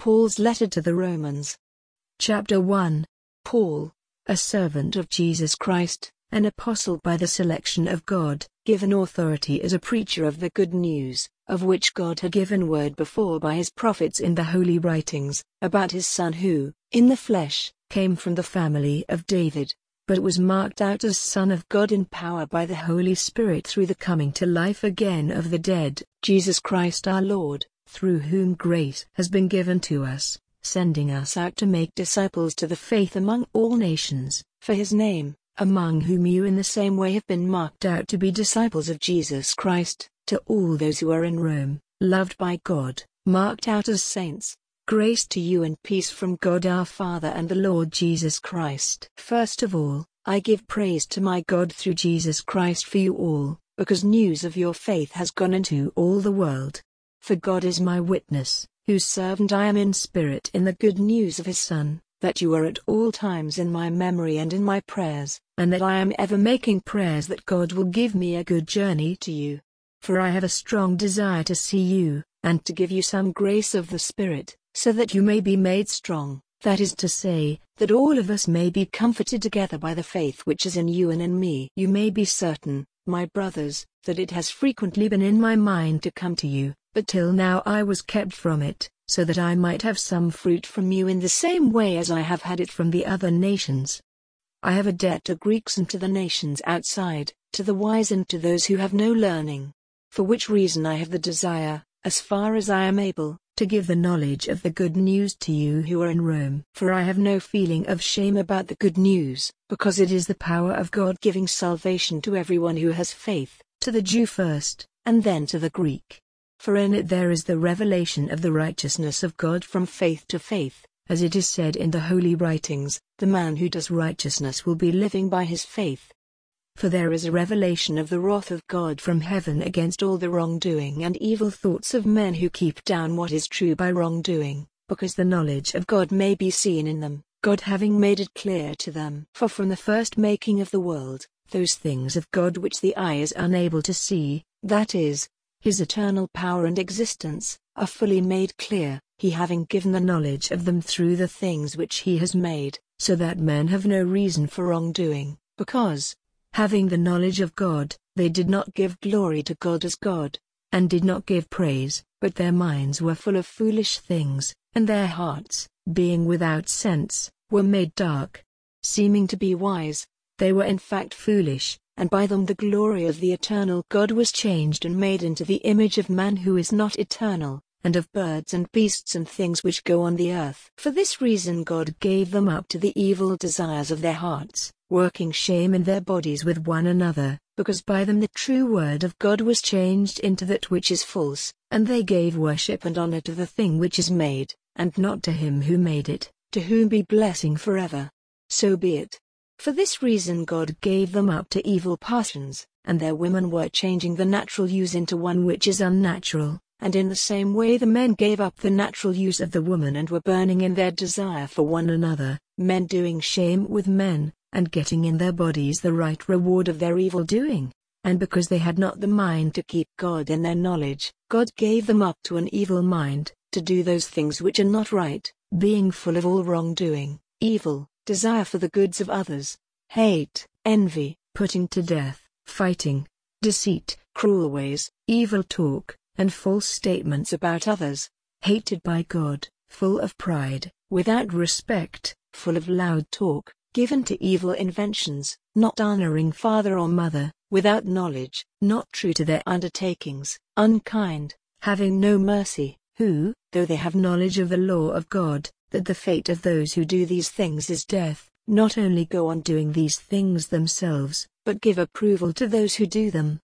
Paul's letter to the Romans. Chapter 1. Paul, a servant of Jesus Christ, an apostle by the selection of God, given authority as a preacher of the good news, of which God had given word before by his prophets in the holy writings, about his Son who, in the flesh, came from the family of David, but was marked out as Son of God in power by the Holy Spirit through the coming to life again of the dead, Jesus Christ our Lord, through whom grace has been given to us, sending us out to make disciples to the faith among all nations, for his name, among whom you in the same way have been marked out to be disciples of Jesus Christ, to all those who are in Rome, loved by God, marked out as saints. Grace to you and peace from God our Father and the Lord Jesus Christ. First of all, I give praise to my God through Jesus Christ for you all, because news of your faith has gone into all the world. For God is my witness, whose servant I am in spirit in the good news of his Son, that you are at all times in my memory and in my prayers, and that I am ever making prayers that God will give me a good journey to you. For I have a strong desire to see you, and to give you some grace of the Spirit, so that you may be made strong, that is to say, that all of us may be comforted together by the faith which is in you and in me. You may be certain, my brothers, that it has frequently been in my mind to come to you, but till now I was kept from it, so that I might have some fruit from you in the same way as I have had it from the other nations. I have a debt to Greeks and to the nations outside, to the wise and to those who have no learning. For which reason I have the desire, as far as I am able, to give the knowledge of the good news to you who are in Rome. For I have no feeling of shame about the good news, because it is the power of God giving salvation to everyone who has faith, to the Jew first, and then to the Greek. For in it there is the revelation of the righteousness of God from faith to faith, as it is said in the holy writings, the man who does righteousness will be living by his faith. For there is a revelation of the wrath of God from heaven against all the wrongdoing and evil thoughts of men who keep down what is true by wrongdoing, because the knowledge of God may be seen in them, God having made it clear to them. For from the first making of the world, those things of God which the eye is unable to see, that is, his eternal power and existence, are fully made clear, he having given the knowledge of them through the things which he has made, so that men have no reason for wrongdoing, because, having the knowledge of God, they did not give glory to God as God, and did not give praise, but their minds were full of foolish things, and their hearts, being without sense, were made dark. Seeming to be wise, they were in fact foolish, and by them the glory of the eternal God was changed and made into the image of man who is not eternal, and of birds and beasts and things which go on the earth. For this reason God gave them up to the evil desires of their hearts, working shame in their bodies with one another, because by them the true word of God was changed into that which is false, and they gave worship and honor to the thing which is made, and not to him who made it, to whom be blessing forever. So be it. For this reason God gave them up to evil passions, and their women were changing the natural use into one which is unnatural, and in the same way the men gave up the natural use of the woman and were burning in their desire for one another, men doing shame with men, and getting in their bodies the right reward of their evil doing. And because they had not the mind to keep God in their knowledge, God gave them up to an evil mind, to do those things which are not right, being full of all wrongdoing, evil, desire for the goods of others, hate, envy, putting to death, fighting, deceit, cruel ways, evil talk, and false statements about others, hated by God, full of pride, without respect, full of loud talk, given to evil inventions, not honoring father or mother, without knowledge, not true to their undertakings, unkind, having no mercy, who, though they have knowledge of the law of God, that the fate of those who do these things is death, not only go on doing these things themselves, but give approval to those who do them.